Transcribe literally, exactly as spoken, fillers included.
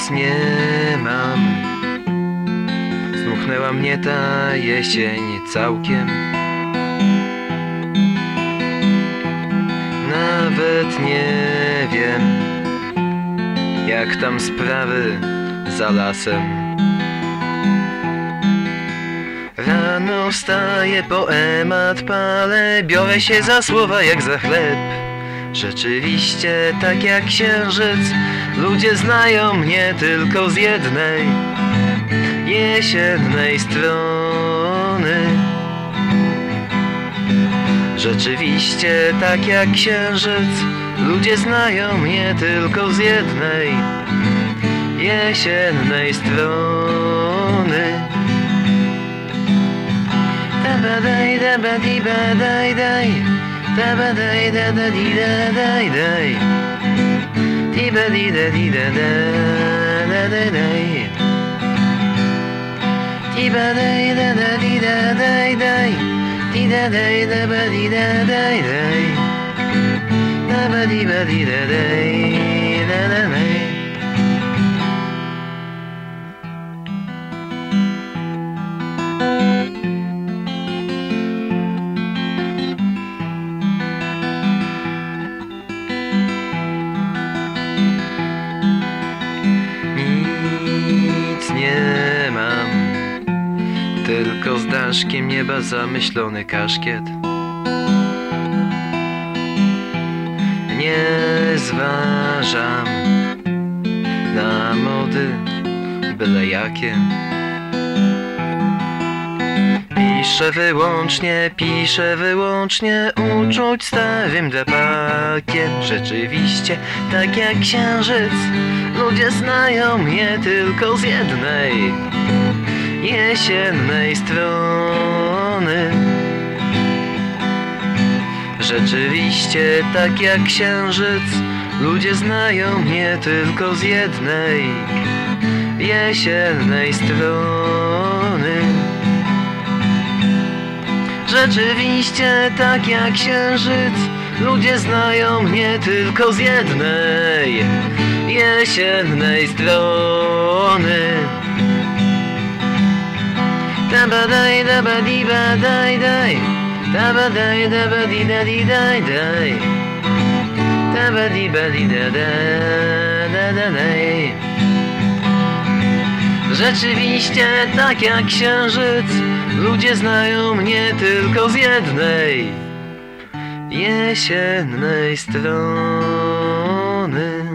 nic nie mam. Zmuchnęła mnie ta jesień całkiem. Nawet nie wiem, jak tam sprawy za lasem. Rano wstaję, poemat palę, biorę się za słowa jak za chleb. Rzeczywiście, tak jak księżyc, ludzie znają mnie tylko z jednej jesiennej strony. Rzeczywiście, tak jak księżyc, ludzie znają mnie tylko z jednej jesiennej strony. Dabadaj, dabadi, badaj, daj. Dabadaj, dadadi, dadaj, daj. Dibadi, dadi, dada, dada, daj. Dibadaj, dadadi, dadaj, daj. Didadaj, dabadi, dadaj, daj. Dabadi, badi, dadaj, dadaj. Nic nie mam, tylko z daszkiem nieba zamyślony kaszkiet. Nie zważam na mody byle jakie. Piszę wyłącznie, piszę wyłącznie uczuć starym drapakiem. Rzeczywiście, tak jak księżyc, ludzie znają mnie tylko z jednej jesiennej strony. Rzeczywiście, tak jak księżyc, ludzie znają mnie tylko z jednej jesiennej strony. Rzeczywiście, tak jak księżyc, ludzie znają mnie tylko z jednej jesiennej strony. Dabadaj, dabadi, badaj, daj. Dabadaj, dabadi, dadi, daj, daj. Dabadi, badi, dada, dada, daj. Rzeczywiście, tak jak księżyc, ludzie znają mnie tylko z jednej jesiennej strony.